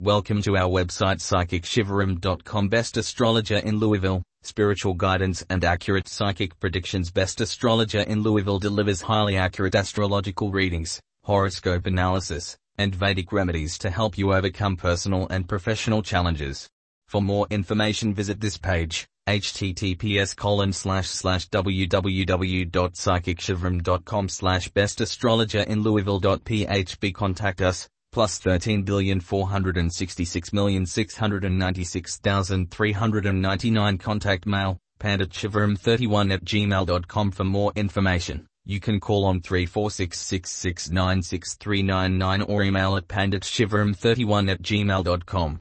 Welcome to our website PsychicShivaram.com. Best astrologer in Louisville, spiritual guidance and accurate psychic predictions. Best astrologer in Louisville delivers highly accurate astrological readings, horoscope analysis, and Vedic remedies to help you overcome personal and professional challenges. For more information visit this page, https://www.psychicshivaram.com/bestastrologerinlouisville.php. Contact us, +13,466,696,399. Contact mail, panditshivaram31@gmail.com. For more information, you can call on 3466696399 or email at panditshivaram31@gmail.com.